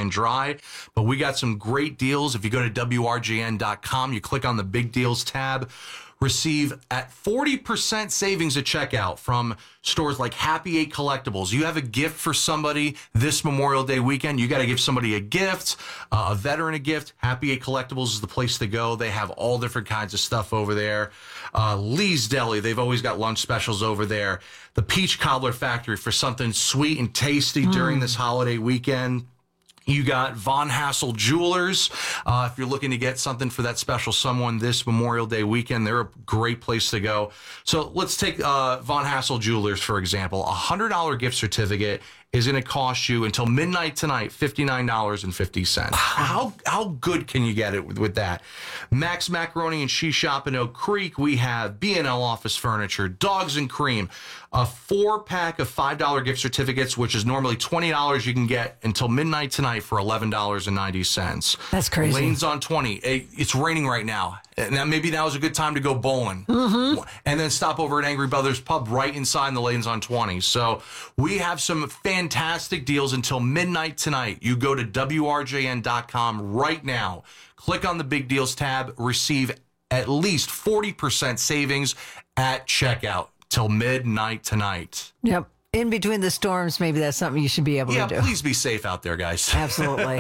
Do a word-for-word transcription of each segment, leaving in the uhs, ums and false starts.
and dry. But we got some great deals. If you go to W R J N dot com, you click on the big deals tab, receive at forty percent savings at checkout from stores like Happy Eight Collectibles. You have a gift for somebody this Memorial Day weekend. You got to give somebody a gift, uh, a veteran a gift. Happy Eight Collectibles is the place to go. They have all different kinds of stuff over there. Uh, Lee's Deli, they've always got lunch specials over there. The Peach Cobbler Factory for something sweet and tasty mm. during this holiday weekend. You got Von Hassel Jewelers. Uh, if you're looking to get something for that special someone this Memorial Day weekend, they're a great place to go. So let's take uh, Von Hassel Jewelers, for example. A one hundred dollars gift certificate is going to cost you until midnight tonight fifty-nine dollars and fifty cents. How how good can you get it with, with that? Max Macaroni and Cheese Shop in Oak Creek. We have B and L Office Furniture, Dogs and Cream, a four-pack of five dollars gift certificates, which is normally twenty dollars. You can get until midnight tonight for eleven dollars and ninety cents. That's crazy. Lanes on twenty. It's raining right now. Now maybe now is a good time to go bowling. Mm-hmm. And then stop over at Angry Brothers Pub right inside the Lanes on twenty. So we have some fantastic deals until midnight tonight. You go to W R J N dot com right now. Click on the Big Deals tab. Receive at least forty percent savings at checkout till midnight tonight. Yep. In between the storms, maybe that's something you should be able yeah, to do. Yeah, please be safe out there, guys. Absolutely.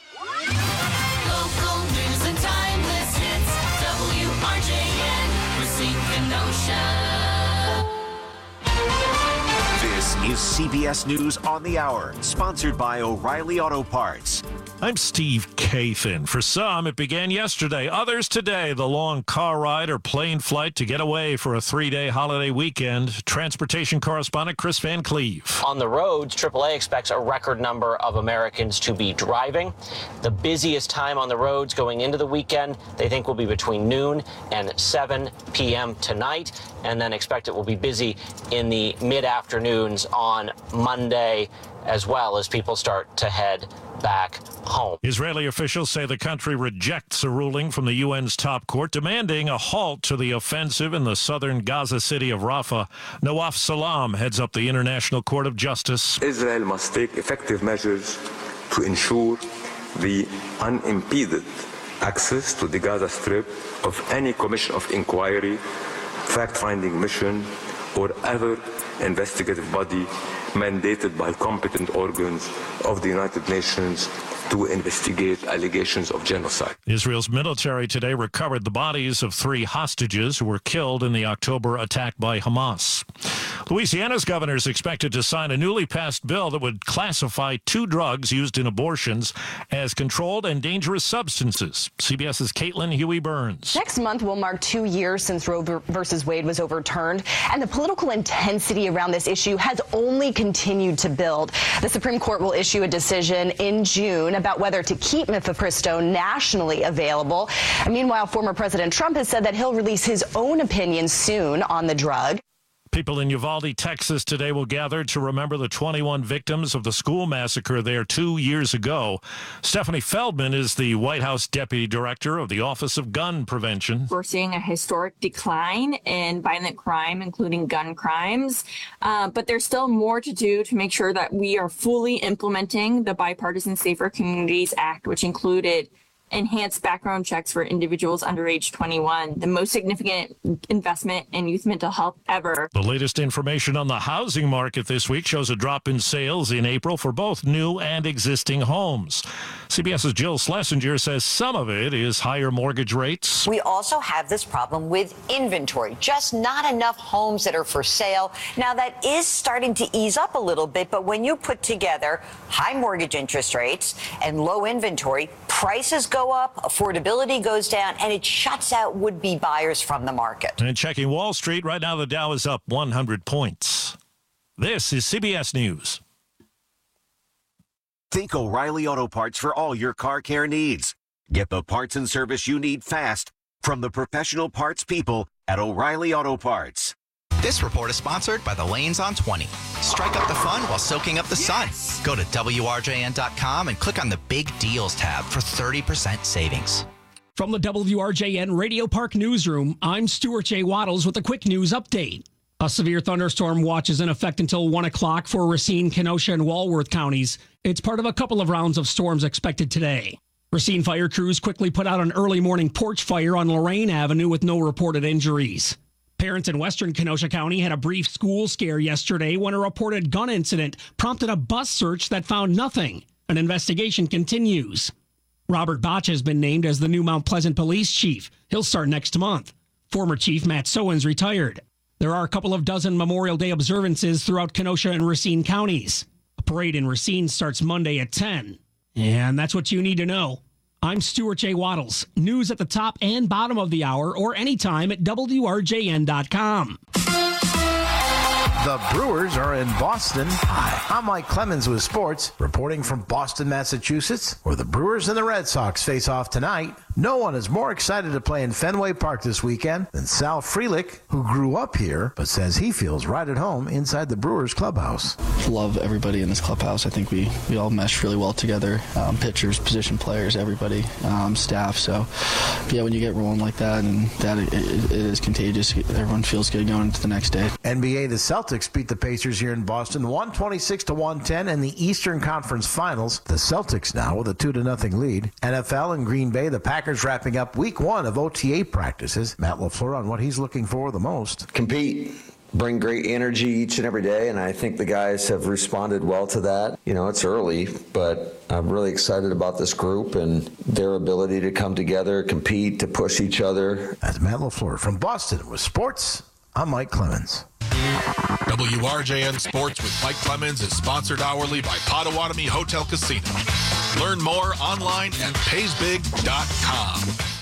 Local news and timeless hits. W R J N, Racine Kenosha. This is C B S News on the Hour, sponsored by O'Reilly Auto Parts. I'm Steve Kathan. For some, it began yesterday. Others today, the long car ride or plane flight to get away for a three-day holiday weekend. Transportation correspondent Chris Van Cleve. On the roads, triple A expects a record number of Americans to be driving. The busiest time on the roads going into the weekend, they think will be between noon and seven p.m. tonight, and then expect it will be busy in the mid-afternoons on Monday as well as people start to head back home. Israeli officials say the country rejects a ruling from the U N's top court demanding a halt to the offensive in the southern Gaza city of Rafah. Nawaf Salam heads up the International Court of Justice. Israel must take effective measures to ensure the unimpeded access to the Gaza Strip of any commission of inquiry, fact-finding mission, or other investigative body mandated by competent organs of the United Nations to investigate allegations of genocide. Israel's military today recovered the bodies of three hostages who were killed in the October attack by Hamas. Louisiana's governor is expected to sign a newly passed bill that would classify two drugs used in abortions as controlled and dangerous substances. CBS's Caitlin Huey-Burns. Next month will mark two years since Roe versus Wade was overturned, and the political intensity around this issue has only continued to build. The Supreme Court will issue a decision in June about whether to keep mifepristone nationally available. And meanwhile, former President Trump has said that he'll release his own opinion soon on the drug. People in Uvalde, Texas today will gather to remember the twenty-one victims of the school massacre there two years ago. Stephanie Feldman is the White House Deputy Director of the Office of Gun Prevention. We're seeing a historic decline in violent crime, including gun crimes. Uh, but there's still more to do to make sure that we are fully implementing the Bipartisan Safer Communities Act, which included enhanced background checks for individuals under age twenty-one, the most significant investment in youth mental health ever. The latest information on the housing market this week shows a drop in sales in April for both new and existing homes. CBS's Jill Schlesinger says some of it is higher mortgage rates. We also have this problem with inventory, just not enough homes that are for sale. Now, that is starting to ease up a little bit, but when you put together high mortgage interest rates and low inventory, prices go up, affordability goes down, and it shuts out would-be buyers from the market. And checking Wall Street, right now the Dow is up one hundred points. This is C B S News. Think O'Reilly Auto Parts for all your car care needs. Get the parts and service you need fast from the professional parts people at O'Reilly Auto Parts. This report is sponsored by the Lanes on twenty. Strike up the fun while soaking up the sun. Yes. Go to W R J N dot com and click on the Big Deals tab for thirty percent savings. From the W R J N Radio Park Newsroom, I'm Stuart J. Waddles with a quick news update. A severe thunderstorm watch is in effect until one o'clock for Racine, Kenosha, and Walworth counties. It's part of a couple of rounds of storms expected today. Racine fire crews quickly put out an early morning porch fire on Lorraine Avenue with no reported injuries. Parents in western Kenosha County had a brief school scare yesterday when a reported gun incident prompted a bus search that found nothing. An investigation continues. Robert Botch has been named as the new Mount Pleasant police chief. He'll start next month. Former Chief Matt Sowens retired. There are a couple of dozen Memorial Day observances throughout Kenosha and Racine counties. A parade in Racine starts Monday at ten. And that's what you need to know. I'm Stuart J. Waddles. News at the top and bottom of the hour or anytime at W R J N dot com. The Brewers are in Boston. Hi, I'm Mike Clemens with sports, reporting from Boston, Massachusetts, where the Brewers and the Red Sox face off tonight. No one is more excited to play in Fenway Park this weekend than Sal Frelick, who grew up here, but says he feels right at home inside the Brewers clubhouse. Love everybody in this clubhouse. I think we, we all mesh really well together. Um, pitchers, position players, everybody, um, staff. So, yeah, when you get rolling like that, and that it, it, it is contagious. Everyone feels good going into the next day. N B A, the Celtics beat the Pacers here in Boston, one twenty-six to one ten in the Eastern Conference Finals. The Celtics now with a two to nothing lead. N F L in Green Bay, the Packers wrapping up week one of O T A practices. Matt LaFleur on what he's looking for the most. Compete. Bring great energy each and every day, and I think the guys have responded well to that. You know, it's early, but I'm really excited about this group and their ability to come together, compete, to push each other. That's Matt LaFleur from Boston with sports. I'm Mike Clemens. W R J N Sports with Mike Clemens is sponsored hourly by Potawatomi Hotel Casino. Learn more online at pays big dot com.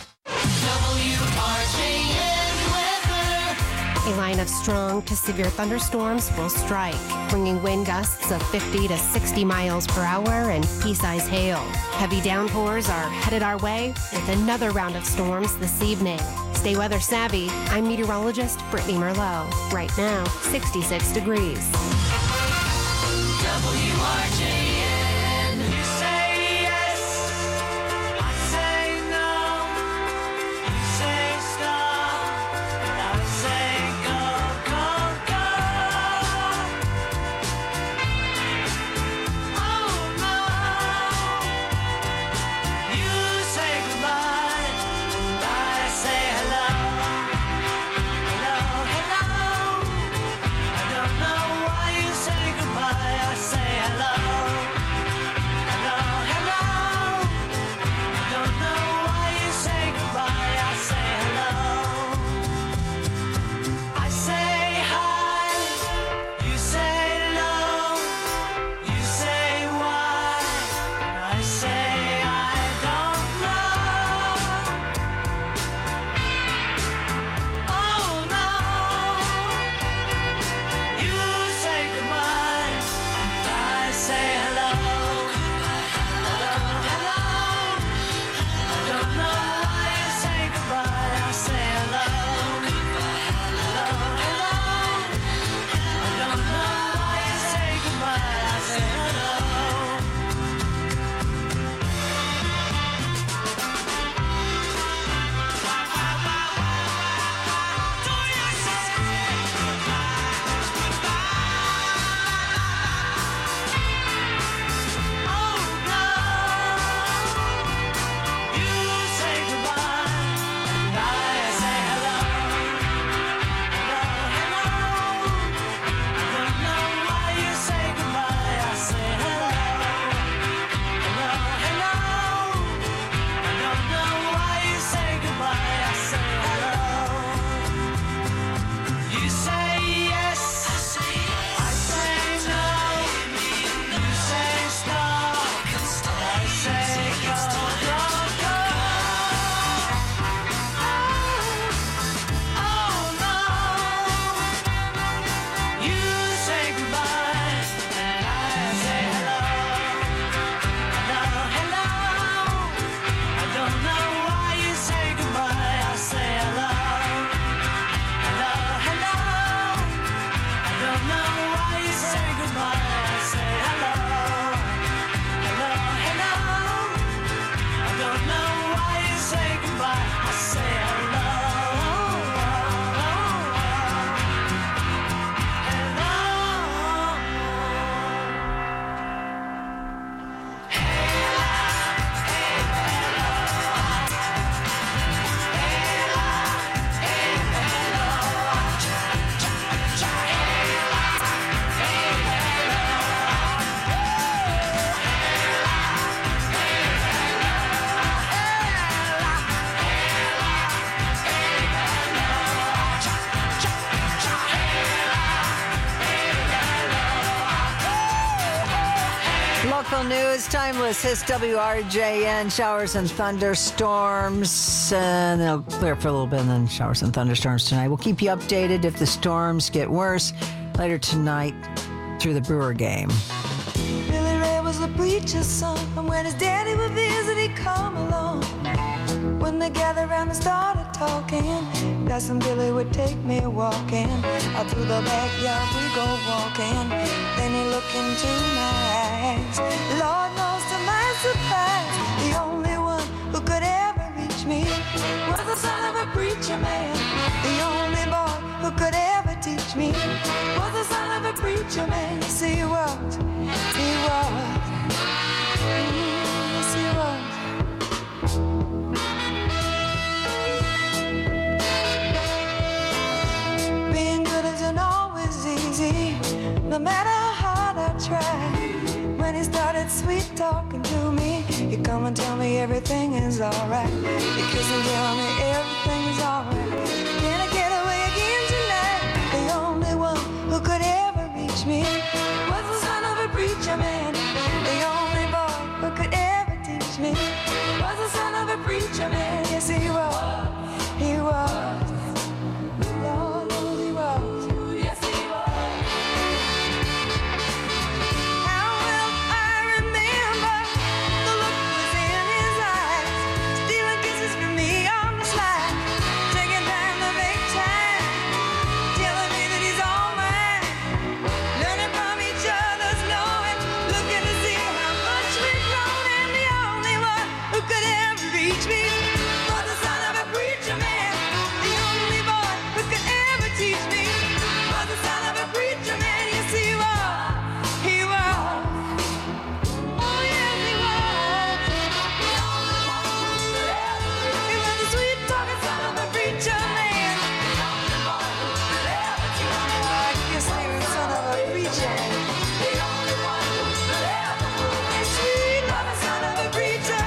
W R J N weather. A line of strong to severe thunderstorms will strike, bringing wind gusts of fifty to sixty miles per hour and pea-sized hail. Heavy downpours are headed our way with another round of storms this evening. Stay weather savvy. I'm meteorologist Brittany Merlot. Right now, sixty-six degrees. W R J N. You say yes, I say no. You say stop, and I say go, go, go. Oh no. You say goodbye, and I say hello. Hello, hello. I don't know why you say goodbye, I say hello. is Timeless Hits W R J N. Showers and thunderstorms, and they'll clear up for a little bit, and then showers and thunderstorms tonight. We'll keep you updated if the storms get worse later tonight through the Brewer game. Billy Ray was a preacher's son, and when his daddy would visit, he'd come along. When they gathered around and started talking, Cousin Billy would take me walking. Out through the backyard we go walking. Then he looked into my eyes. Lord knows to my surprise, the only one who could ever reach me was the son of a preacher man. The only boy who could ever teach me was the son of a preacher man. Yes, he was. He was. Yes, he was. Being good isn't always easy, no matter how hard I try. When he started sweet talking to me, he'd come and tell me everything is alright. He'd kiss and tell me everything is alright. Can I get away again tonight? The only one who could ever reach me was the son of a preacher man. The only boy who could ever teach me was the son of a preacher man. Yes, he was. He was. Lord knows he was. Yes, he was. How will I remember the look was in his eyes, stealing kisses from me on the slide, taking time to make time, telling me that he's all mine, learning from each other's knowing, looking to see how much we've grown, and the only one who could ever reach me was the son of a preacher man. The only boy who could ever teach me was the son of a preacher man. Yes, he was. He was. Oh, yes, he was. He was the sweet talking son of a preacher man. I guess he was son of a preacher. Sweet loving son of a preacher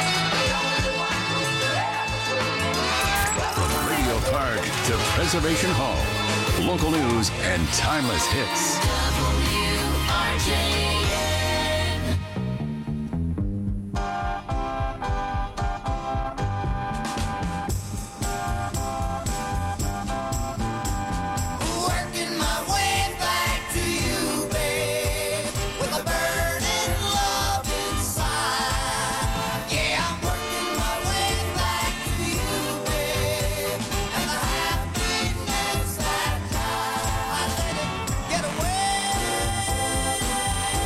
From Radio Park to Preservation Hall, local news and timeless hits. W R J N. Working my way back to you, babe, with a burning love inside. Yeah, I'm working my way back to you, babe, and the happiness that I let it get away.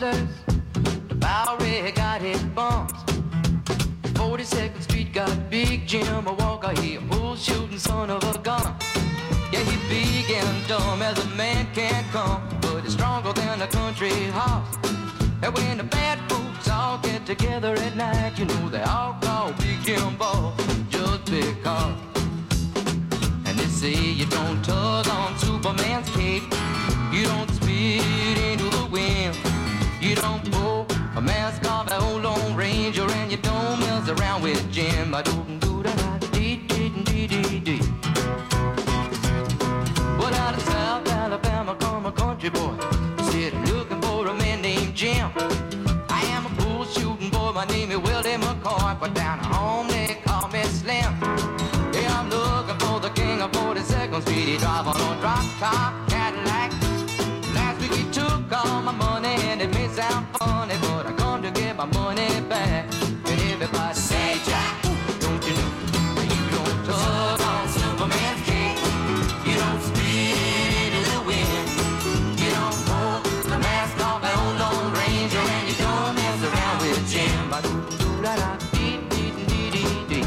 monsters. The Bowery got his bumps. forty-second Street got Big Jim Walker. He a bull shooting son of a gun. Yeah, he big and dumb as a man can come, but he's stronger than a country horse. And when the bad folks all get together at night, you know they all call Big Jim Boss just because. And they say you don't tug on Superman's cape, you don't spit into the wind, you don't pull a mask off an old Lone Ranger, and you don't mess around with Jim. I don't do that. Dee dee dee dee dee. Well, out of South Alabama come a country boy, said looking for a man named Jim. I am a bull shooting boy, my name is Willie McCoy, but down home they call me Slim. Yeah, I'm looking for the king of forty-second Street. He drive on a drop top Cadillac. Last week he took all my money, and it may sound funny, but I come to get my money back. And everybody say, Jack, don't you know that you don't tug on Superman's cape, you don't spit into the wind, you don't pull the mask off an old Lone Ranger, and you don't mess around with Jim. I do do da da dee dee dee dee dee.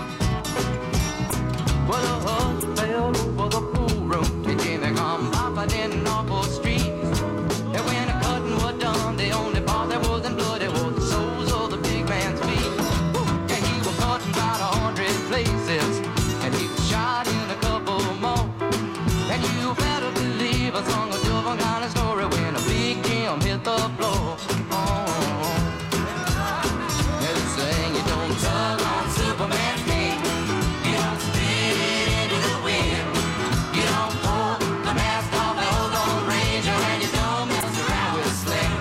Well, the horse fell over the pool room, and Jimmy come popping in an awful street. And when the cutting was done, the only part that wasn't bloody was the soles of the big man's feet. Yeah, he was cut in about a hundred places, and he was shot in a couple more. And you better believe I sung a different kind of story when a Big Jim hit the floor. Oh, yeah, they saying you don't tug on Superman's cape, you don't spit into the wind, you don't pull the mask off the old Lone Ranger, and you don't mess around with Slim.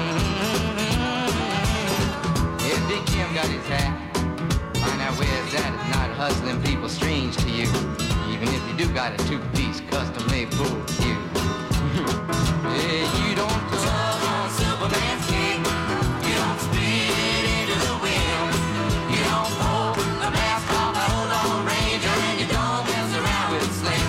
Mm-hmm. If Big Jim got his hat, find out where it's at. It's not hustling people strange to you, even if you do got a two-piece custom-made bull cue. Yeah, you don't tug on Superman's cape, you don't spit into the wind, you don't pull the mask off the old Lone Ranger, and you don't mess around with Slim.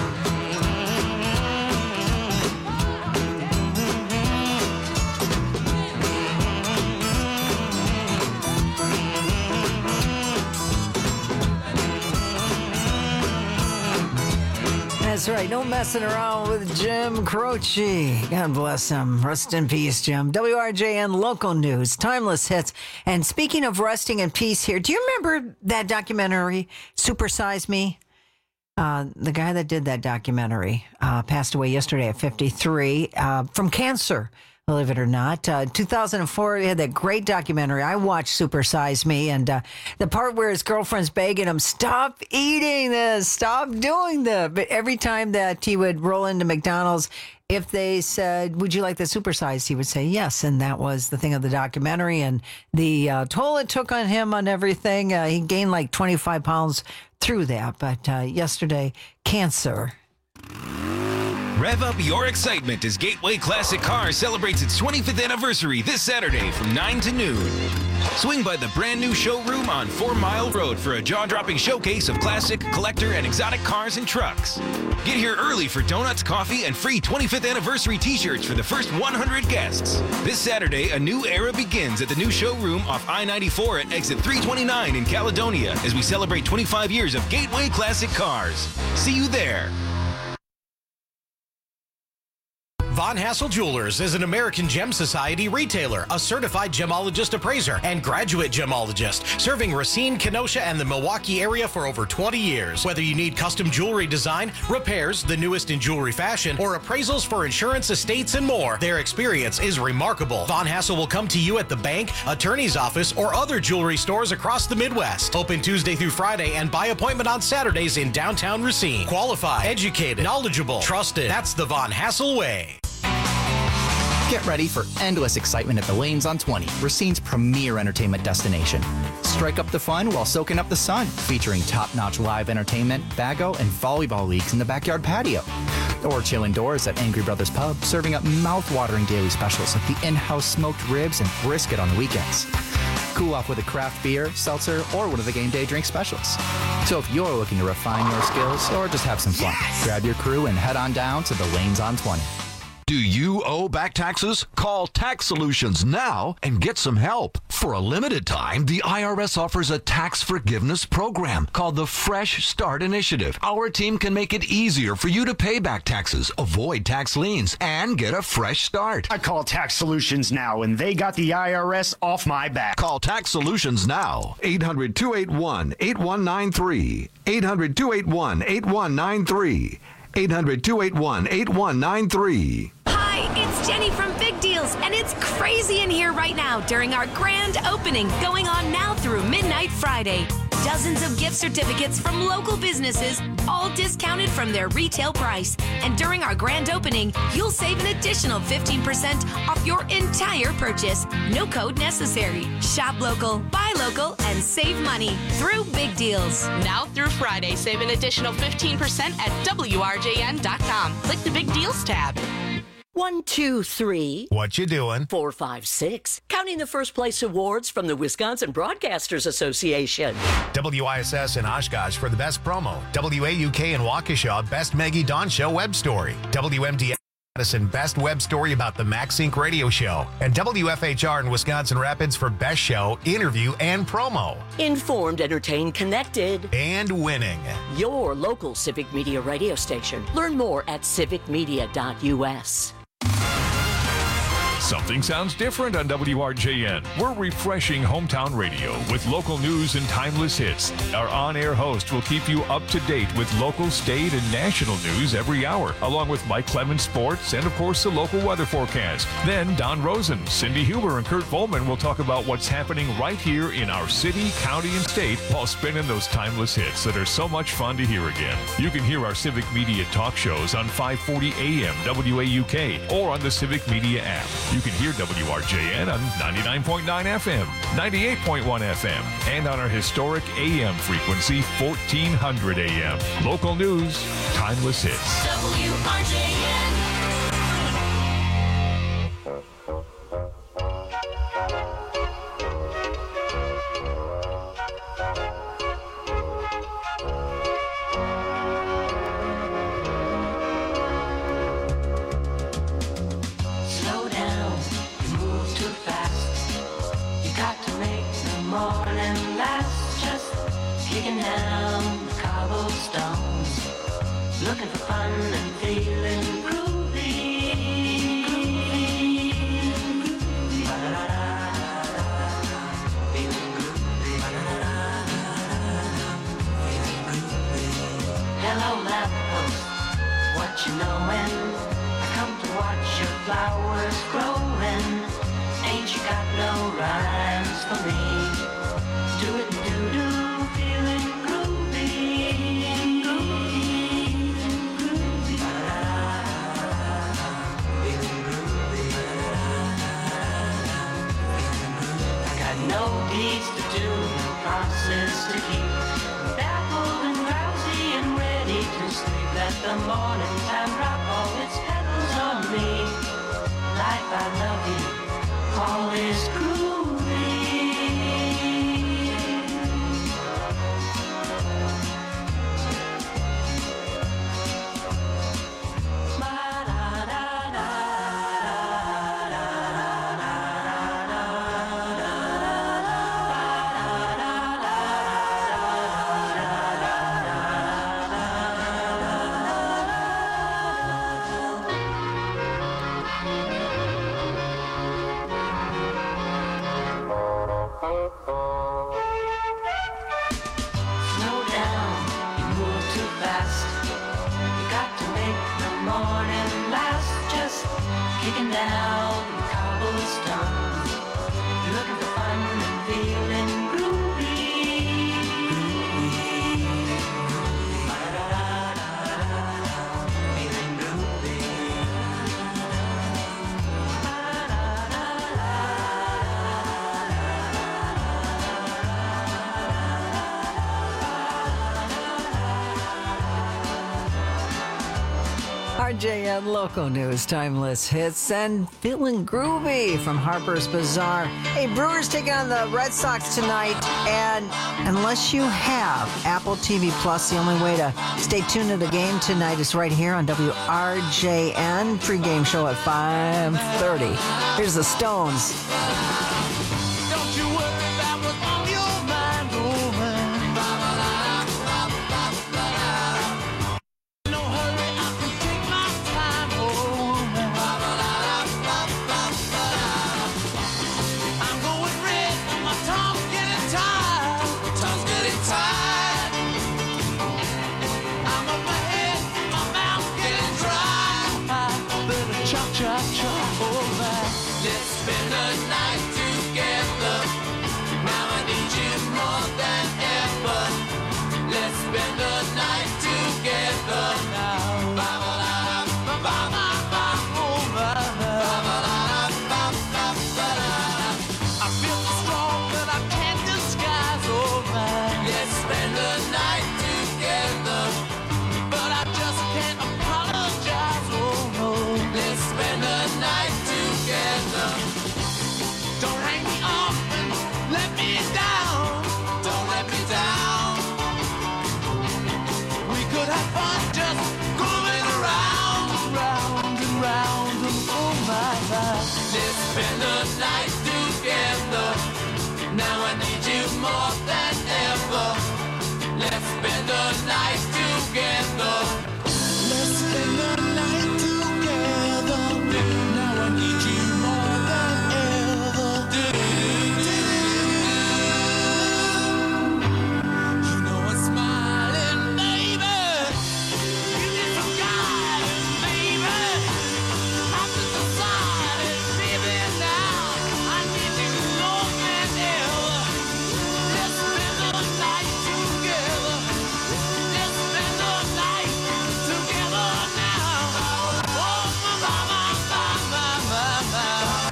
That's right. No messing around with Jim Croce. God bless him. Rest in peace, Jim. W R J N Local News, Timeless Hits. And speaking of resting in peace here, do you remember that documentary, Super Size Me? Uh, the guy that did that documentary uh, passed away yesterday at fifty-three uh, from cancer. Believe it or not. Uh, two thousand four, he had that great documentary. I watched Super Size Me, and uh, the part where his girlfriend's begging him, stop eating this, stop doing that. But every time that he would roll into McDonald's, if they said, would you like the supersized, he would say yes. And that was the thing of the documentary. And the uh, toll it took on him on everything. Uh, he gained like twenty-five pounds through that. But uh, yesterday, cancer. Rev up your excitement as Gateway Classic Cars celebrates its twenty-fifth anniversary this Saturday from nine to noon. Swing by the brand new showroom on Four Mile Road for a jaw-dropping showcase of classic, collector, and exotic cars and trucks. Get here early for donuts, coffee, and free twenty-fifth anniversary t-shirts for the first one hundred guests. This Saturday, a new era begins at the new showroom off I ninety-four at exit three twenty-nine in Caledonia as we celebrate twenty-five years of Gateway Classic Cars. See you there. Von Hassel Jewelers is an American Gem Society retailer, a certified gemologist appraiser, and graduate gemologist, serving Racine, Kenosha, and the Milwaukee area for over twenty years. Whether you need custom jewelry design, repairs, the newest in jewelry fashion, or appraisals for insurance, estates, and more, their experience is remarkable. Von Hassel will come to you at the bank, attorney's office, or other jewelry stores across the Midwest. Open Tuesday through Friday and by appointment on Saturdays in downtown Racine. Qualified, educated, knowledgeable, trusted. That's the Von Hassel way. Get ready for endless excitement at the Lanes on twenty, Racine's premier entertainment destination. Strike up the fun while soaking up the sun, featuring top-notch live entertainment, bago, and volleyball leagues in the backyard patio. Or chill indoors at Angry Brothers Pub, serving up mouth-watering daily specials like the in-house smoked ribs and brisket on the weekends. Cool off with a craft beer, seltzer, or one of the game day drink specials. So if you're looking to refine your skills or just have some fun, grab your crew and head on down to the Lanes on twenty. Do you owe back taxes? Call Tax Solutions now and get some help. For a limited time, the I R S offers a tax forgiveness program called the Fresh Start Initiative. Our team can make it easier for you to pay back taxes, avoid tax liens, and get a fresh start. I call Tax Solutions now, and they got the I R S off my back. Call Tax Solutions now. eight hundred, two eight one, eight one nine three. eight hundred, two eight one, eight one nine three. eight hundred, two eight one, eight one nine three. Hi, it's Jenny from Big Deals, and it's crazy in here right now during our grand opening going on now through midnight Friday. Dozens of gift certificates from local businesses, all discounted from their retail price. And during our grand opening, you'll save an additional fifteen percent off your entire purchase. No code necessary. Shop local, buy local, and save money through Big Deals. Now through Friday, save an additional fifteen percent at W R J N dot com. Click the Big Deals tab. One, two, three. What you doing? Four, five, six. Counting the first place awards from the Wisconsin Broadcasters Association. W I S S in Oshkosh for the best promo. W A U K in Waukesha, best Maggie Dawn Show web story. W M D Madison, best web story about the Max Inc radio show. And W F H R in Wisconsin Rapids for best show, interview, and promo. Informed, entertained, connected. And winning. Your local Civic Media radio station. Learn more at civic media dot U S. Something sounds different on W R J N. We're refreshing hometown radio with local news and timeless hits. Our on-air host will keep you up to date with local, state, and national news every hour, along with Mike Clemens Sports and, of course, the local weather forecast. Then Don Rosen, Cindy Huber, and Kurt Volman will talk about what's happening right here in our city, county, and state while spinning those timeless hits that are so much fun to hear again. You can hear our Civic Media talk shows on five forty A M W A U K or on the Civic Media app. You can hear W R J N on ninety-nine point nine F M, ninety-eight point one F M, and on our historic A M frequency, fourteen hundred A M. Local news, timeless hits. W R J N. Slow down, you move too fast. You got to make the morning last. Just kicking down the cobblestones, looking for fun and feeling groovy. Hello, lamppost, what you knowin'? I come to watch your flowers growing. Ain't you got no rhymes for me? Do it and do do, feeling groovy. Groovy, groovy. I got no deeds to do, no process to keep. Baffled and drowsy and ready to sleep. Let the morning time drop all its petals on me. Life, I love you, all is groovy. R J N Local News, timeless hits, and feeling groovy from Harper's Bazaar. Hey, Brewers taking on the Red Sox tonight, and unless you have Apple T V Plus, the only way to stay tuned to the game tonight is right here on W R J N. Pre-game show at five thirty. Here's the Stones. Don't you worry about what's on your mind, woman. No hurry, I can take my time, woman. I'm going red, my tongue's getting tired. Tongue's getting tired. I'm up my head, my mouth's getting dry. Better chop, chop, chop, woman. Let's spend the night together. Now I need you more than ever. Let's spend the night together now. Ba ba da ba ba ba ba oh ba ba ba da ba ba ba da. I feel so strong that I can't disguise, oh man. Let's spend the night together, but I just can't apologize, oh no. Let's spend the night together. Don't hang me up and let me down. Don't let me down. We could have fun just going around, round and round and oh my God. Let's spend the night together. Now I need you more than ever. Let's spend the night together. Let's spend the night together. Now I need you more than ever. You know I'm smiling, baby. You need some guidance, baby. I'm just decided, baby, now I need you more than ever. Let's spend the night together. Let's spend the night together now. Oh, my, my, my, my, my, my,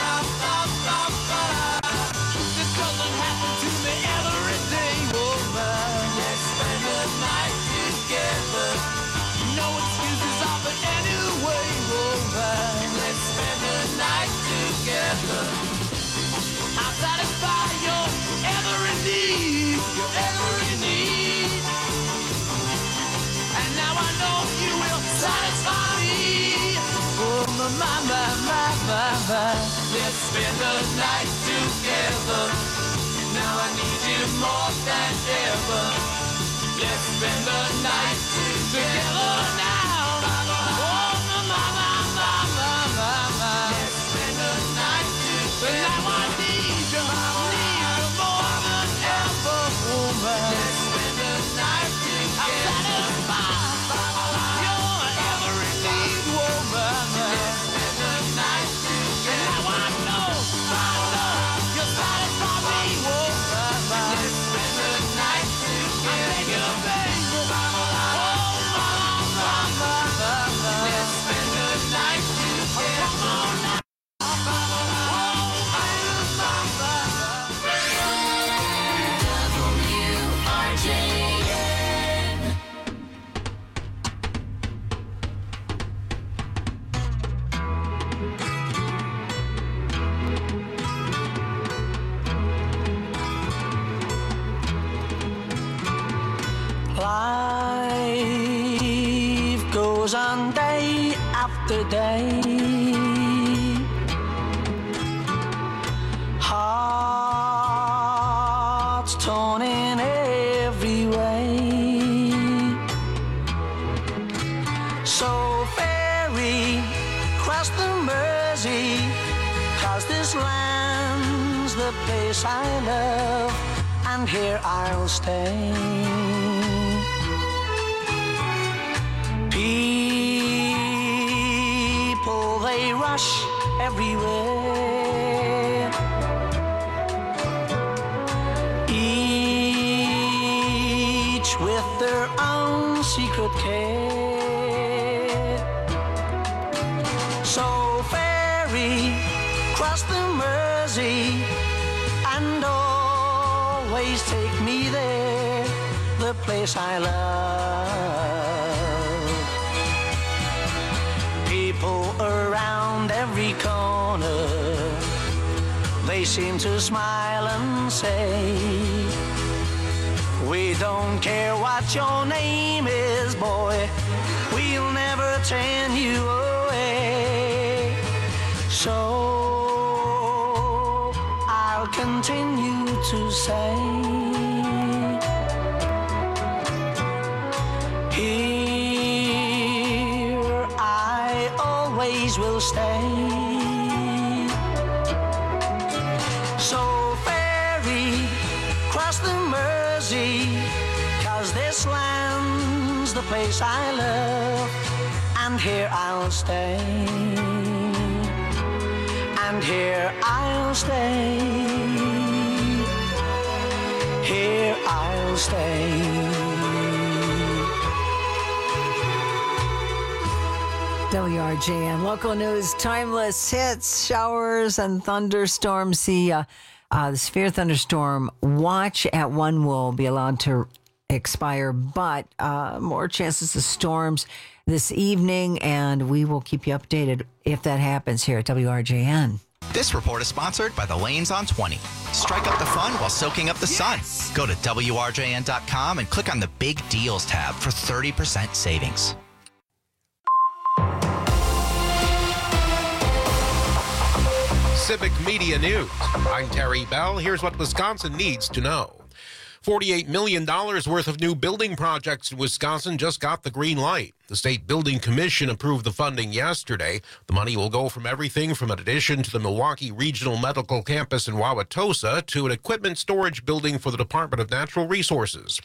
my. This doesn't happen to me every day, woman. Let's spend the night together. No excuses offered anyway, woman. Let's spend the night together. I'll satisfy your every need, your every need. And now I know you will satisfy me. Oh, my, my, my, my, my, my. Let's spend the night together. Now I need you more than ever. Let's spend the night together now. Oh, my, my, my, my, my, my, my. Let's spend the night together. Now I need you, need you more than ever, woman. Let's spend the night together. I'm satisfied your every need, woman. Let's spend the night together. Now I know, I know you satisfy me, woman. Let's spend the night together. I beg you, baby. Oh, my, my, my, my, my. Let's spend the night together. Come on now. Life goes on day after day. Hearts torn in every way. So ferry cross the Mersey, 'cause this land's the place I love, and here I'll stay. People, they rush everywhere. Each with their own secret care. So ferry cross the Mersey and always take me there, the place I love. People around every corner, they seem to smile and say, we don't care what your name is, boy, we'll never turn you away. So I'll continue to say, here I always will stay. So ferry, cross the Mersey, 'cause this land's the place I love, and here I'll stay, and here I'll stay, here I'll stay. W R J N local news, timeless hits, showers and thunderstorms. The uh, uh, the severe thunderstorm watch at one will be allowed to expire, but uh, more chances of storms this evening, and we will keep you updated if that happens here at W R J N. This report is sponsored by the Lanes on twenty. Strike up the fun while soaking up the sun. Go to W R J N dot com and click on the Big Deals tab for thirty percent savings. Civic Media News. I'm Terry Bell. Here's what Wisconsin needs to know. forty-eight million dollars worth of new building projects in Wisconsin just got the green light. The State Building Commission approved the funding yesterday. The money will go from everything from an addition to the Milwaukee Regional Medical Campus in Wauwatosa to an equipment storage building for the Department of Natural Resources.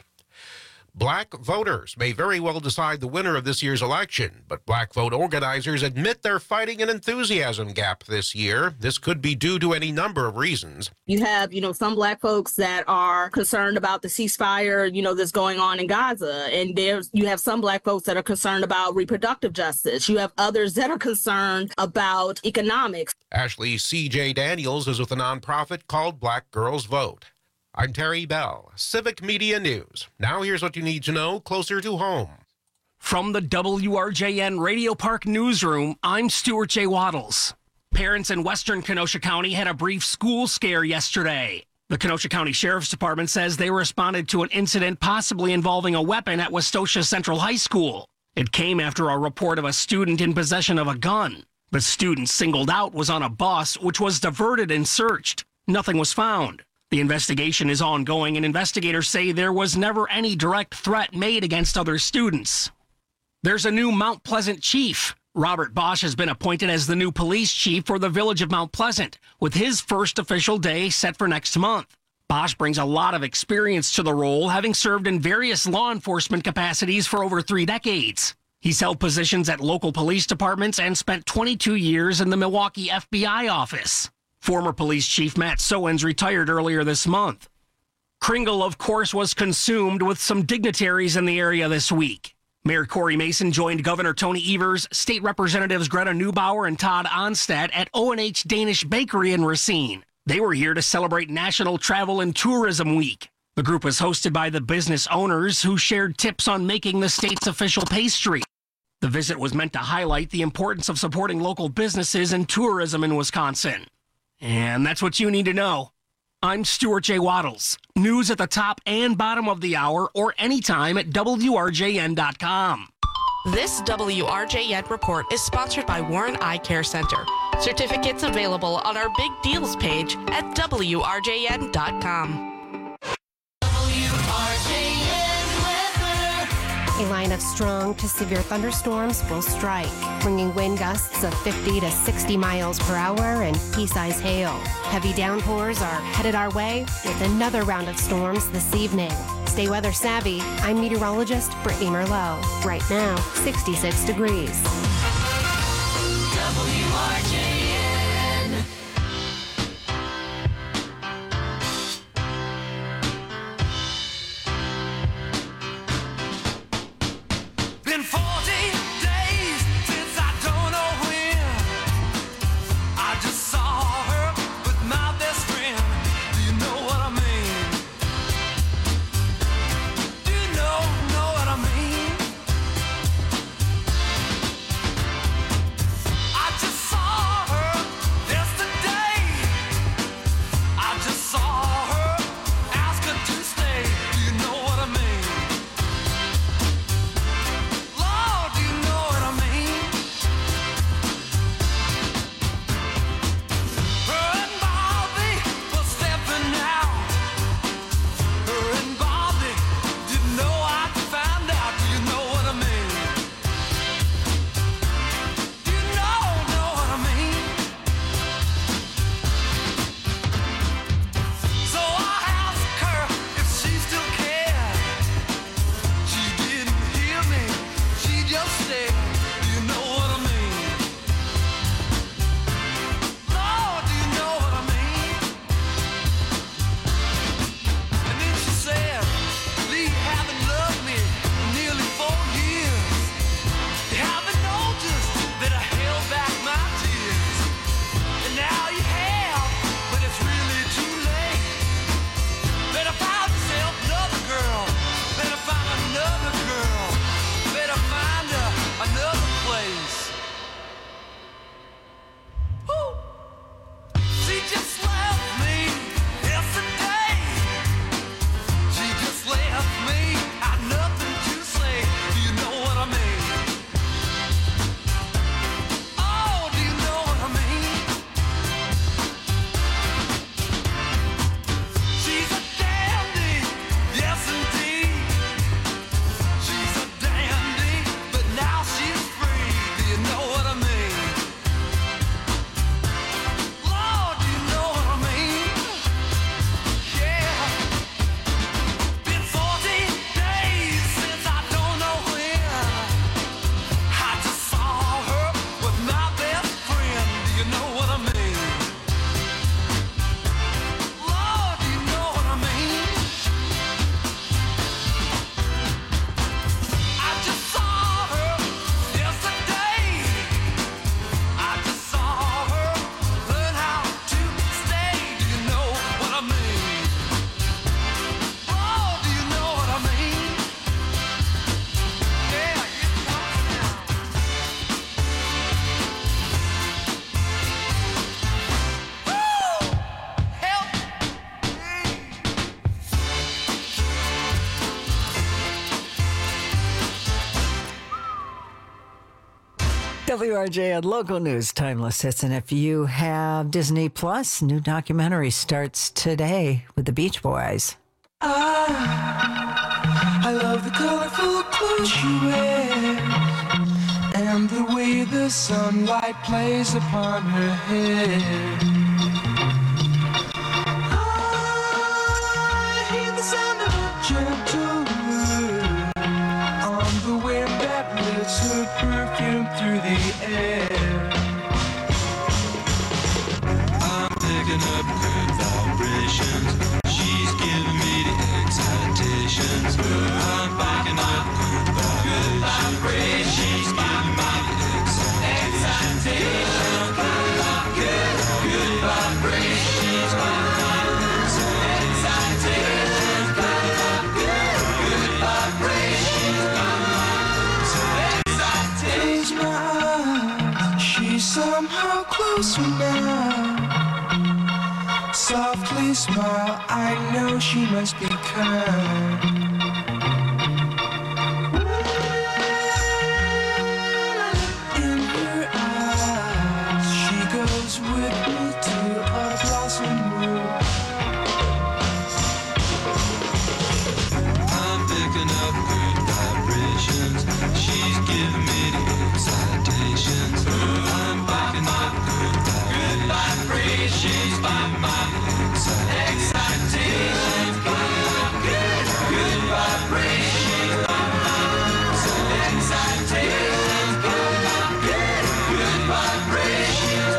Black voters may very well decide the winner of this year's election, but black vote organizers admit they're fighting an enthusiasm gap this year. This could be due to any number of reasons. You have, you know, some black folks that are concerned about the ceasefire, you know, that's going on in Gaza. And there's, you have some black folks that are concerned about reproductive justice. You have others that are concerned about economics. Ashley C J Daniels is with a nonprofit called Black Girls Vote. I'm Terry Bell, Civic Media News. Now here's what you need to know closer to home. From the W R J N Radio Park Newsroom, I'm Stuart J. Waddles. Parents in western Kenosha County had a brief school scare yesterday. The Kenosha County Sheriff's Department says they responded to an incident possibly involving a weapon at Westosha Central High School. It came after a report of a student in possession of a gun. The student singled out was on a bus, which was diverted and searched. Nothing was found. The investigation is ongoing, and investigators say there was never any direct threat made against other students. There's a new Mount Pleasant chief. Robert Bosch has been appointed as the new police chief for the village of Mount Pleasant, with his first official day set for next month. Bosch brings a lot of experience to the role, having served in various law enforcement capacities for over three decades. He's held positions at local police departments and spent twenty-two years in the Milwaukee F B I office. Former police chief Matt Sowens retired earlier this month. Kringle, of course, was consumed with some dignitaries in the area this week. Mayor Corey Mason joined Governor Tony Evers, State Representatives Greta Neubauer and Todd Onstad at O and H Danish Bakery in Racine. They were here to celebrate National Travel and Tourism Week. The group was hosted by the business owners who shared tips on making the state's official pastry. The visit was meant to highlight the importance of supporting local businesses and tourism in Wisconsin. And that's what you need to know. I'm Stuart J. Waddles. News at the top and bottom of the hour or anytime at W R J N dot com. This W R J N report is sponsored by Warren Eye Care Center. Certificates available on our Big Deals page at W R J N dot com. A line of strong to severe thunderstorms will strike, bringing wind gusts of fifty to sixty miles per hour and pea-sized hail. Heavy downpours are headed our way with another round of storms this evening. Stay weather savvy. I'm meteorologist Brittany Merlot. Right now, sixty-six degrees. W R J N. Been forty days since I don't know when I just saw her with my best friend. Do you know what I mean? Do you know, know what I mean? W R J N Local News, Timeless Hits. And if you have Disney Plus, new documentary starts today with the Beach Boys. I, I love the colorful clothes she wears and the way the sunlight plays upon her hair. I hear the sound of a gentle word on the wind that lifts her perfume through the air. I'm picking up good vibrations. She's giving me the excitations. I'm picking up good vibrations. She's giving me the excitations. Good, good vibrations. Excitations. Good, good vibrations. Close my eyes. She's somehow closer now. Softly smile, I know she must be kind. In her eyes, she goes with me to a blossom room. I'm picking up good vibrations. She's giving me the excitations. I'm picking up good vibrations. She's giving me excitations. Good, good vibrations. Excitations. Good, good vibrations.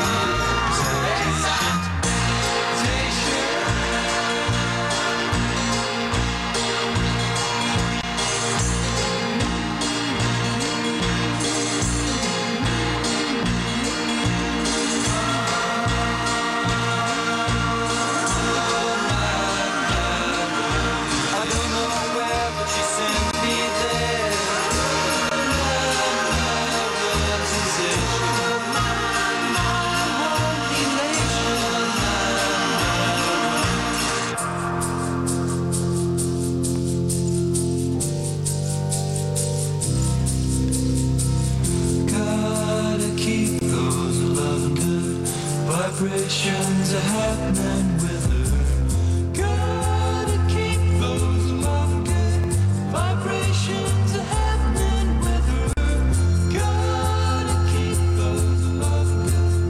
Gotta keep those loving good vibrations happening with her. Gotta keep those loving good vibrations happening with her. Gotta keep those loving good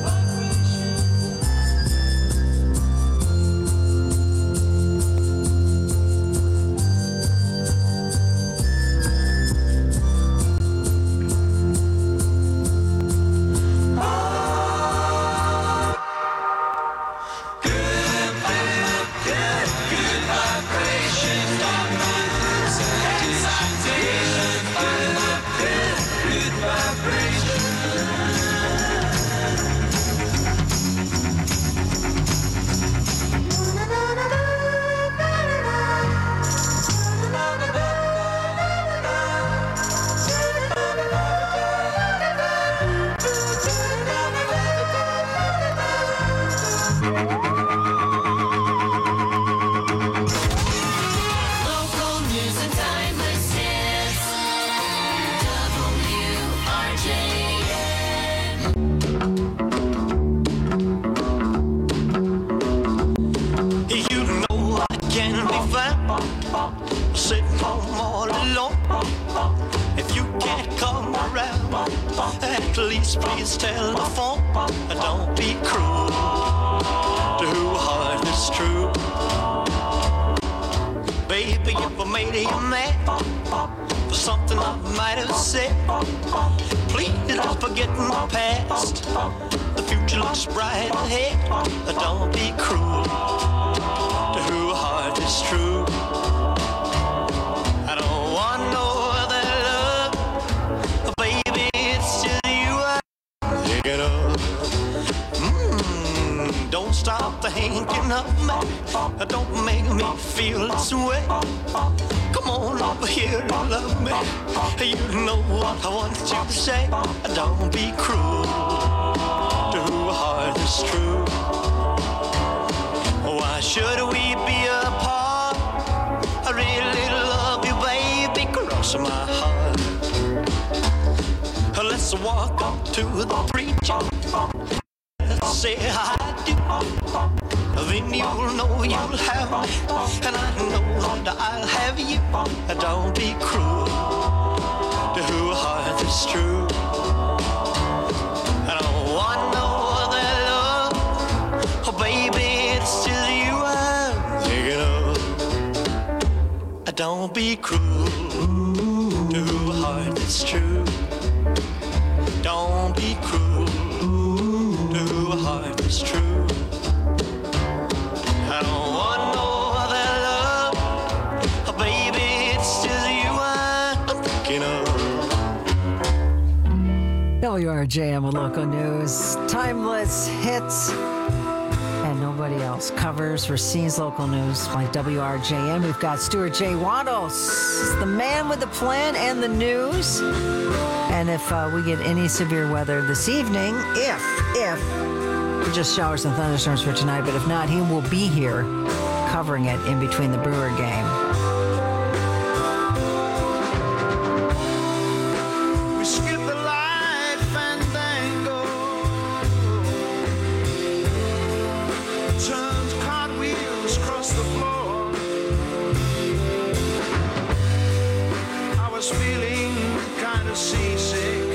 Local news and timeless hits. W R J N. You know I can be found sitting home all alone. If you can't come around, at least please tell the phone. Don't be cruel to who heart is true. Baby, if I made you mad for something I might have said, please don't forget my past. The future looks bright ahead. Don't be cruel to who heart is true. I don't want no other love, baby. It's just you I get up. Mm, don't stop thinking of me. Don't make me feel this way. Come on over here and love me. You know what I want you to say. Don't be cruel to who heart is true. Why should we be apart? I really love you, baby. Cross my heart. Let's Let's walk up to the preacher. Let's say I do. Then you'll know you'll have me, and I know that I'll have you. Don't be cruel to who heart is true. I don't want no other love. Oh, baby, it's just you I'm thinking of. Don't be cruel to who heart is true. Don't be cruel to who heart is true. I don't want no other love. Oh, baby, it's just you I'm thinking of. W R J M with local news. Timeless hits. And nobody else covers Racine's local news like W R J M. We've got Stuart J. Waddles, the man with the plan and the news. And if uh, we get any severe weather this evening, if, if, just showers and thunderstorms for tonight, but if not, he will be here covering it in between the Brewer game. We skip the light fandango, turns cartwheels across the floor. I was feeling kind of seasick.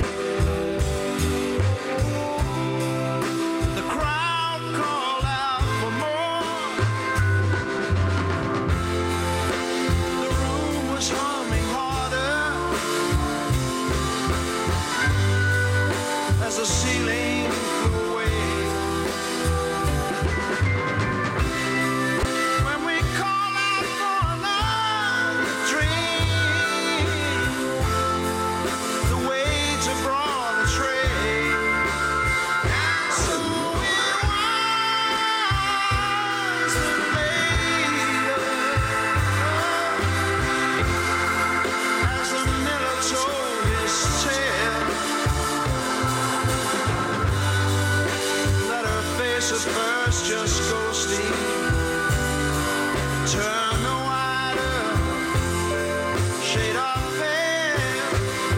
The crowd called out for more. The room was humming harder as the ceiling flew away. When we call out for another drink, the waiter brought a tray. And so it was that later, as the miller told his tale, that her face at first just ghosty turned the wider shade of pale.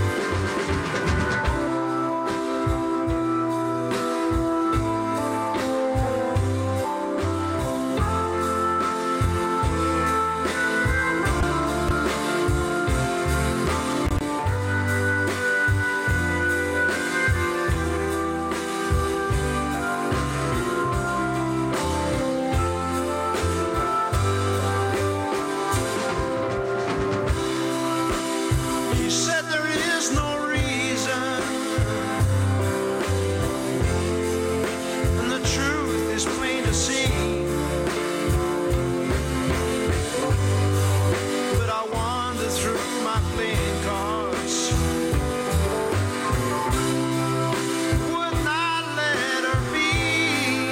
He said there is no reason, and the truth is plain to see. But I wander through my playing cards, would not let her be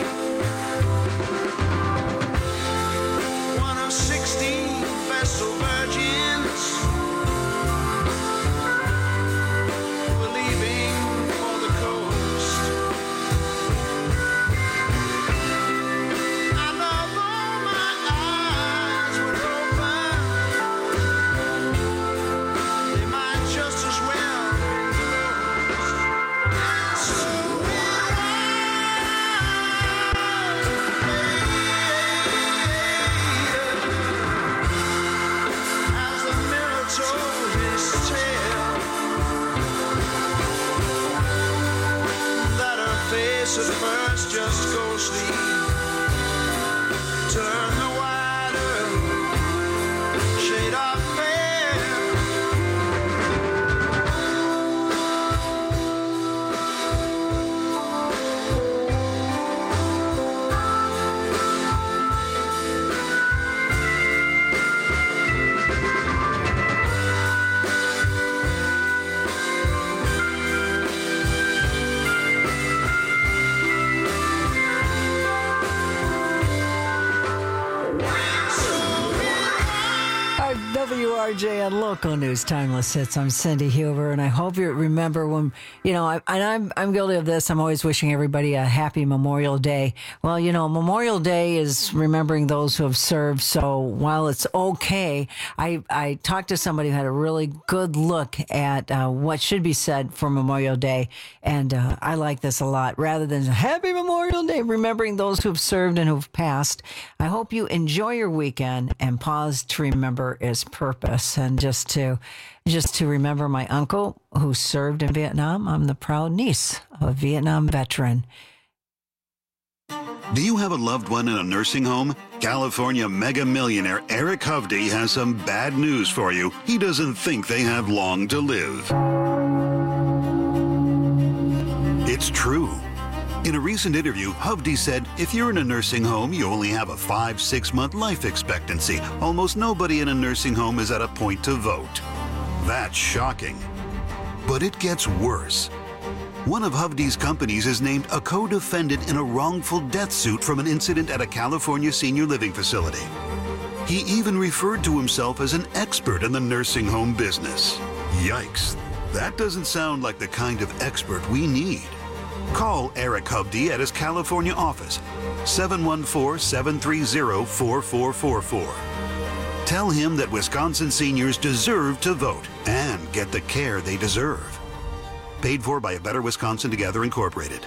one of sixteen vestal virgins. We're leaving for the coast. And although my eyes were open, they might just as well be closed. And so it was as the mirror told his tale, that her face at first just ghostly turned the wider shade of pale. Our W R J N Local News Timeless Hits. I'm Cindy Huber, and I hope you remember when, you know, I, and I'm I'm guilty of this. I'm always wishing everybody a happy Memorial Day. Well, you know, Memorial Day is remembering those who have served. So while it's okay, I, I talked to somebody who had a really good look at uh, what should be said for Memorial Day, and uh, I like this a lot. Rather than Happy Memorial Day, remembering those who have served and who've passed, I hope you enjoy your weekend and pause to remember is purpose, and just to just to remember my uncle who served in Vietnam. I'm the proud niece of a Vietnam veteran. Do you have a loved one in a nursing home? California mega millionaire Eric Hovde has some bad news for you. He doesn't think they have long to live. It's true. In a recent interview, Hovde said, if you're in a nursing home, you only have a five, six month life expectancy. Almost nobody in a nursing home is at a point to vote. That's shocking. But it gets worse. One of Hovde's companies is named a co-defendant in a wrongful death suit from an incident at a California senior living facility. He even referred to himself as an expert in the nursing home business. Yikes. That doesn't sound like the kind of expert we need. Call Eric Hovde at his California office, seven one four, seven three zero, four four four four. Tell him that Wisconsin seniors deserve to vote and get the care they deserve. Paid for by A Better Wisconsin Together Incorporated.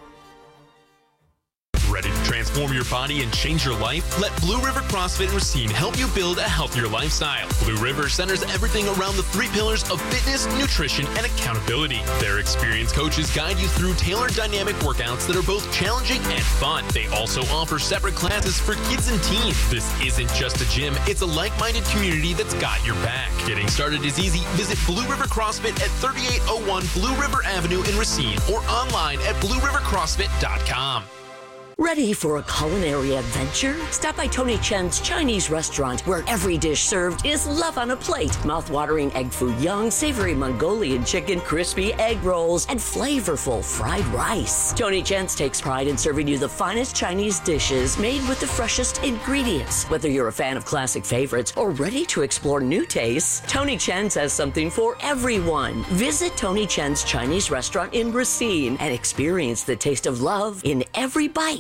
Ready to transform your body and change your life? Let Blue River CrossFit and Racine help you build a healthier lifestyle. Blue River centers everything around the three pillars of fitness, nutrition, and accountability. Their experienced coaches guide you through tailored dynamic workouts that are both challenging and fun. They also offer separate classes for kids and teens. This isn't just a gym, it's a like-minded community that's got your back. Getting started is easy. Visit Blue River CrossFit at thirty-eight oh one Blue River Avenue in Racine or online at blue river crossfit dot com. Ready for a culinary adventure? Stop by Tony Chen's Chinese restaurant, where every dish served is love on a plate. Mouth-watering egg foo young, savory Mongolian chicken, crispy egg rolls, and flavorful fried rice. Tony Chen's takes pride in serving you the finest Chinese dishes made with the freshest ingredients. Whether you're a fan of classic favorites or ready to explore new tastes, Tony Chen's has something for everyone. Visit Tony Chen's Chinese restaurant in Racine and experience the taste of love in every bite.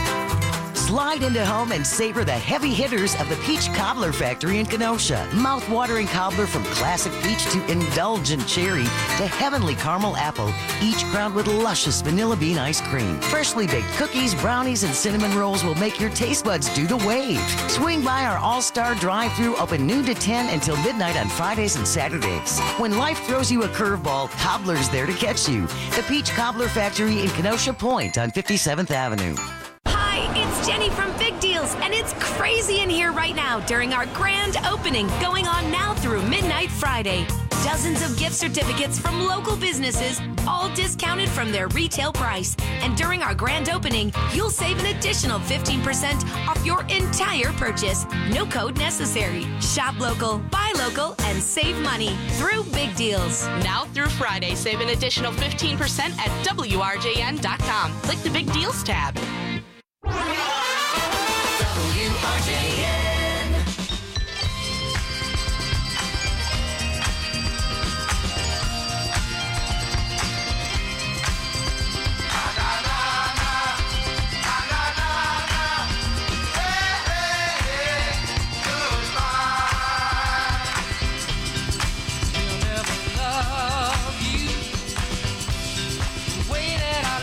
Slide into home and savor the heavy hitters of the Peach Cobbler Factory in Kenosha. Mouth-watering cobbler from classic peach to indulgent cherry to heavenly caramel apple, each crowned with luscious vanilla bean ice cream. Freshly baked cookies, brownies, and cinnamon rolls will make your taste buds do the wave. Swing by our all-star drive-thru, open noon to ten until midnight on Fridays and Saturdays. When life throws you a curveball, Cobbler's there to catch you. The Peach Cobbler Factory in Kenosha Point on fifty-seventh Avenue. Hi, it's Jenny from Big Deals, and it's crazy in here right now during our grand opening going on now through midnight Friday. Dozens of gift certificates from local businesses, all discounted from their retail price. And during our grand opening, you'll save an additional fifteen percent off your entire purchase. No code necessary. Shop local, buy local, and save money through Big Deals. Now through Friday, save an additional fifteen percent at W R J N dot com. Click the Big Deals tab. W R J N.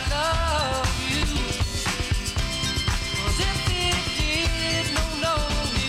If it did, no, no.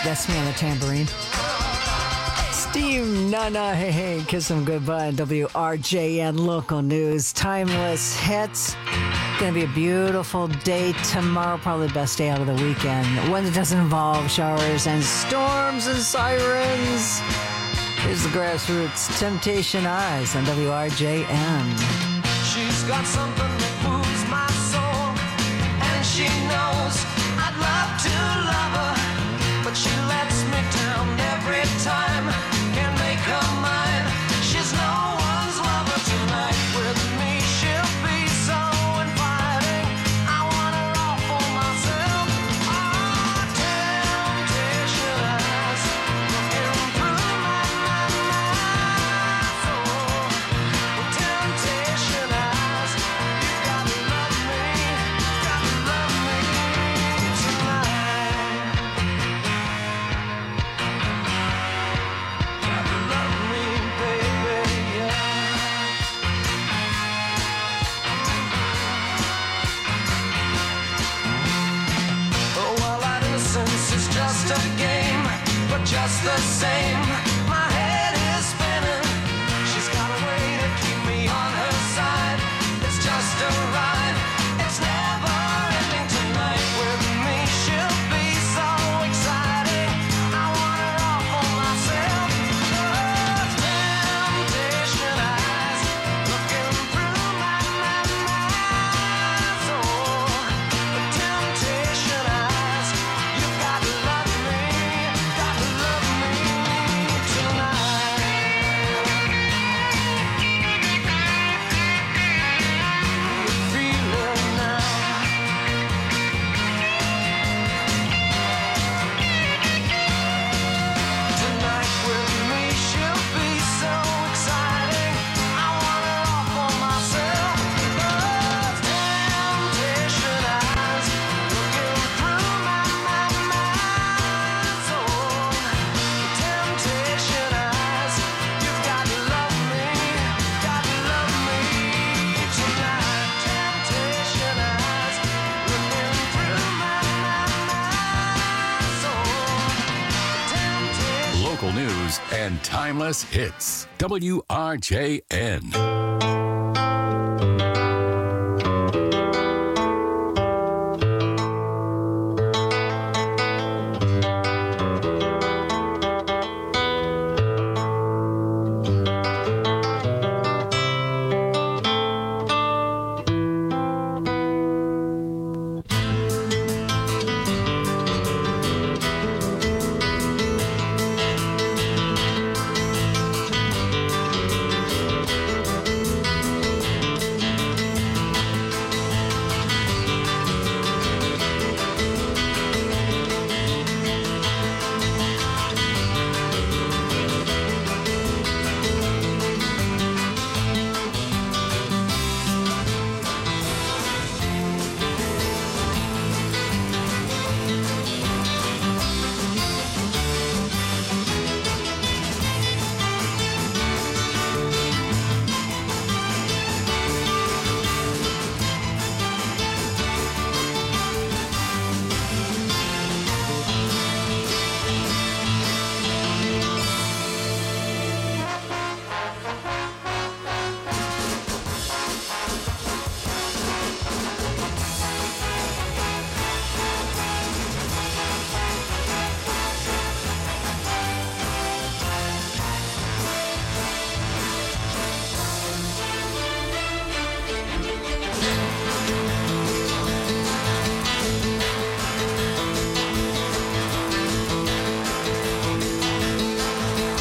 That's me on the tambourine. Steve Nana, hey, hey, kiss him goodbye on W R J N Local News. Timeless hits. Going to be a beautiful day tomorrow, probably the best day out of the weekend. One that doesn't involve showers and storms and sirens. Here's the Grassroots, Temptation Eyes on W R J N. She's got something that moves my soul, and she knows I'd love to love her, but she lets me down every time. Can't make her mine. She's no one's lover tonight. With me, she'll be so inviting. I want her all for myself. Oh, temptation eyes looking through my, my, my soul. Temptation eyes, you gotta love me, gotta love me tonight. Gotta love me, baby, yeah. Oh, well, our innocence is just a game, but just the same, my head is spinning. She's got a way to keep me on her side. It's just a ride. It's never ending tonight. With me, she'll be so exciting. I want her all for myself. Oh, temptation eyes looking through my, my, my soul. Temptation eyes, you gotta love me, gotta love me tonight. Feeling now. Tonight with me, she'll be so exciting. I want her all for myself. Oh, temptation eyes looking through my, my, my soul. Temptation eyes, you've got to love me, got to love me tonight. Temptation eyes looking through my, my, my soul. Temptation. Local news and timeless hits. W R J N.